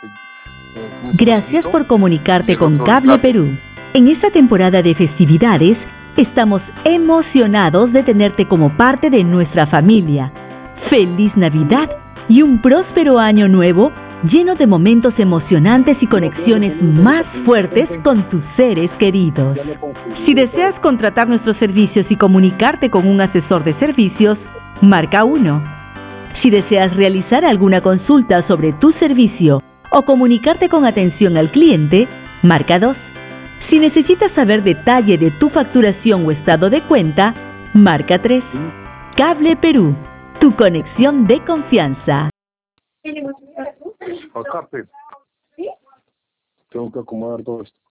Gracias por comunicarte con Cable Perú. En esta temporada de festividades, estamos emocionados de tenerte como parte de nuestra familia. ¡Feliz Navidad y un próspero año nuevo lleno de momentos emocionantes y conexiones más fuertes con tus seres queridos! Si deseas contratar nuestros servicios y comunicarte con un asesor de servicios, marca 1. Si deseas realizar alguna consulta sobre tu servicio o comunicarte con atención al cliente, marca 2. Si necesitas saber detalle de tu facturación o estado de cuenta, marca 3. Cable Perú, tu conexión de confianza. Acá, Pep. Tengo que acomodar todo esto.